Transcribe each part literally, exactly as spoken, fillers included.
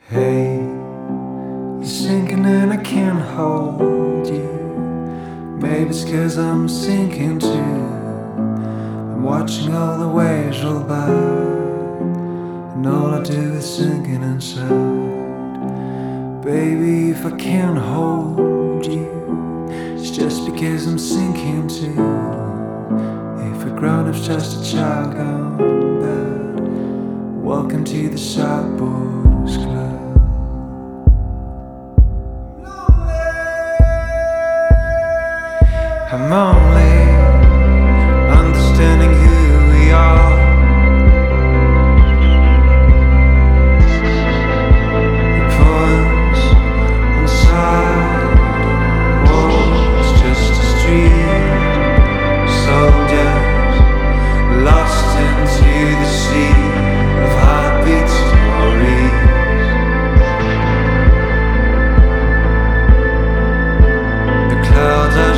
Hey, you're sinking and I can't hold you. Maybe it's 'cause I'm sinking too. I'm watching all the waves roll by, and all I do is sinking inside. Baby, if I can't hold you, it's just because I'm sinking too. If a grown-up's just a child gone bad, welcome to the Sad Boys Club. I'm only understanding who we are. We pause on sidewalks, just a street, soldiers lost into the sea of heartbeat stories. The clouds are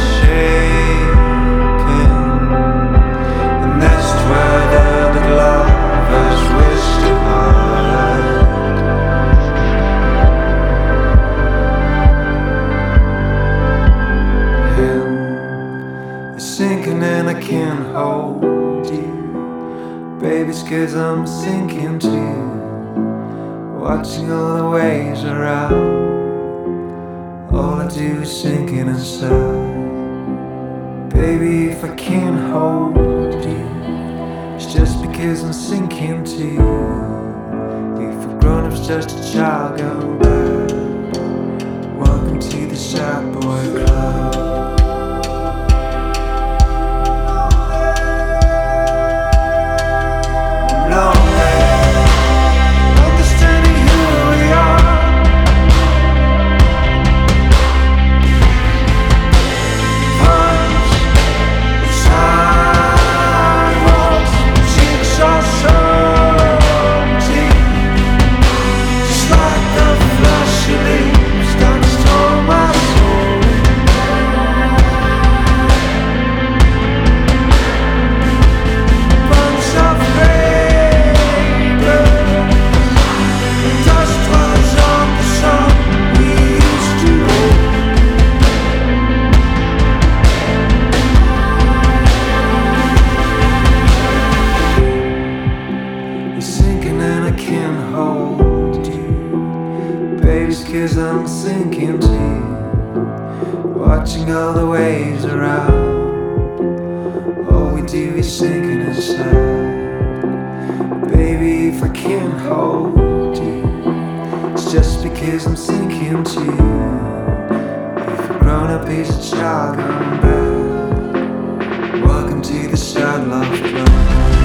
sinking and I can't hold you. Baby, it's 'cause I'm sinking too. Watching all the waves around, all I do is sinking inside. Baby, if I can't hold you, it's just because I'm sinking too. If a grown-up's just a child gone bad, welcome to the Sad Boy Club. Baby, it's 'cause I'm sinking too. Watching all the waves around, all we do is sinking inside. Baby, if I can't hold you, it's just because I'm sinking too. If a grown-up is a child gone bad, welcome to the Sad Love Club.